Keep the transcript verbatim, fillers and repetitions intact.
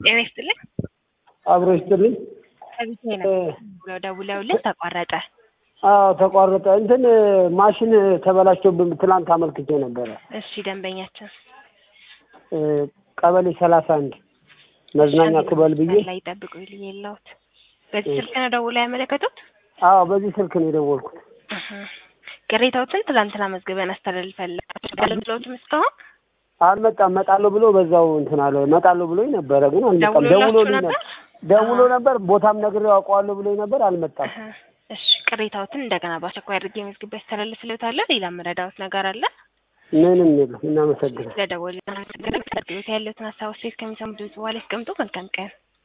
ጤና ይስጥልኝ። አብሮ ይስጥልኝ። ከዚህ ነው ብለው ደውለውልኝ ተቋረጠ። አዎ ተቋረጠ። እንትን ማሽን ተበላሽቶብን ትላንት አመልክቼ ነበር። እሺ ደንበኛችን ቀበሌ ሰላሳ አንድ መዝናኛ ክበል ብዬ ላይ ጠብቁ ይልየላውት። በዚህ ስልክ ነው ደውለው ያመለከቱት? አዎ በዚህ ስልክ ነው የደወልኩት። ቅሬታዎችን ትላንትና መዝግበን አስተላልፈናል። አገልግሎቱም እስካሁን አልመጣም። መጣለሁ ብሎ በዛው እንትን አለ። መጣለሁ ብሎኝ ነበር ግን አልመጣም። ደውሎልኝ ነበር ደውሎ ነበር ቦታም ነግሬው አውቀዋለሁ ብሎኝ ነበር አልመጣም። እሺ ቅሬታዎችን እንደገና ባስቸኳይ አድርጌ መዝግቤ አስተላልፍልዎታለሁ። ሌላ መረዳዎት ነገር አለ? ምንም የለም። እናመሰግናለን። ለደወሉልን ያለውን ሀሳብ አስተያየት ከሚሰሙ ድምጽ በኋላ ያስቀምጡ። መልካም ቀን።